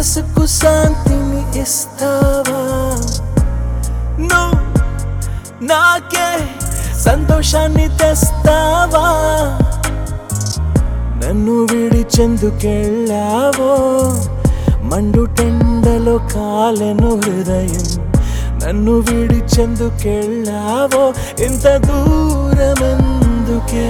మనసుకు శాంతిని ఇస్తావా నువ్వు నాకే సంతోషాన్ని తెస్తావా నన్ను విడిచెందుకెళ్ళావో మండుటెండలో కాలెను హృదయం నన్ను విడిచెందుకెళ్ళావో ఇంత దూరమెందుకే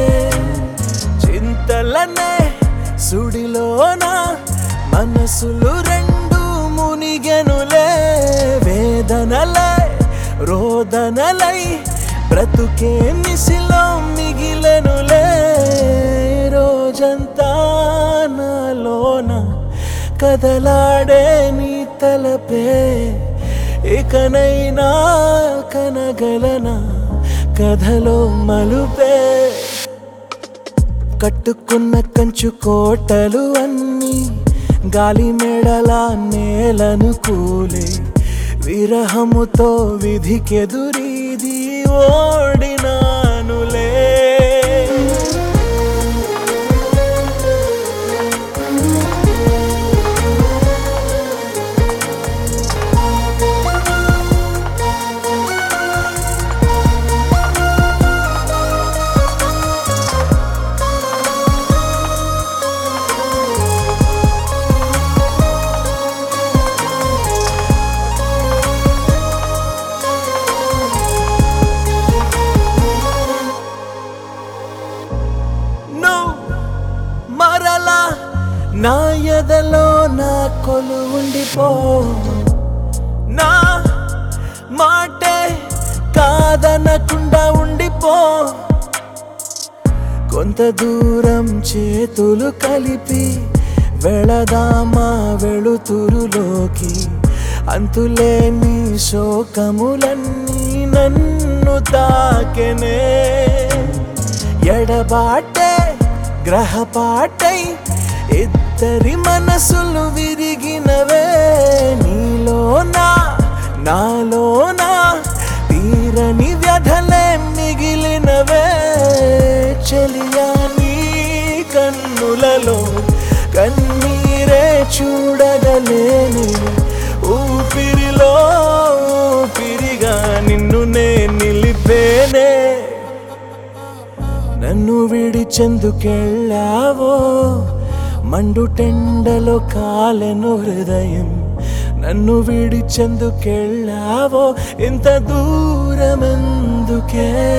చింతలనే సుడిలోన మనసులు రెండు మునిగెనులే వేదనలే రోదనలై బ్రతుకే నిసిలో మిగిలెనులే రోజంతా నాలోన కదలాడే నీ తలపే ఇకనైనా కనగలనా కథలో మలుపే కట్టుకున్న కంచు కోటలు అన్నీ గాలి మెడలా నేలను కూలే విరహముతో విధికెదురీది ఓడినానులే మరలా నా ఎదలో నా కొలు ఉండిపో నా మాటే కాదనకుండా ఉండిపో కొంత దూరం చేతులు కలిపి వెళదామా వెళుతురులోకి అంతులేని శోకములన్నీ నన్ను తాకెనే ఎడబాటే గ్రహపాటై ఇద్దరి మనసులు విరిగినవే నీలోనా నాలోనా తీరని వ్యధలే మిగిలినవే చెలియా నీ కన్నులలో కన్నీరే చూడగలేని ఊపిరిలో ఊపిరిగా నిన్ను నే నిలిపేనే నన్ను విడిచెందుకెళ్ళావో మండుటెండలో కాలెను హృదయం నన్ను విడిచెందుకెళ్ళావో ఇంత దూరమెందుకే